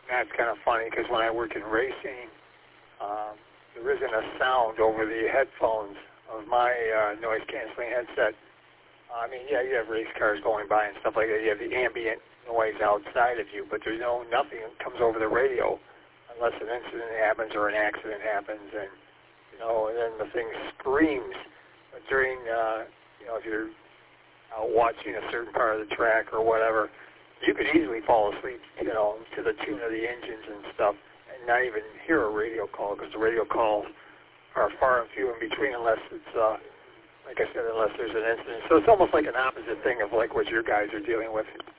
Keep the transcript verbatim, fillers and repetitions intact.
That's kind of funny because when I work in racing, um, there isn't a sound over the headphones of my uh, noise-canceling headset. I mean, yeah, you have race cars going by and stuff like that. You have the ambient noise outside of you, but there's no nothing that comes over the radio unless an incident happens or an accident happens, and you know, and then the thing screams. But during, uh, you know, if you're out watching a certain part of the track or whatever, you could easily fall asleep, you know, to the tune of the engines and stuff, and not even hear a radio call because the radio calls are far and few in between unless it's, uh, like I said, unless there's an incident. So it's almost like an opposite thing of like what your guys are dealing with.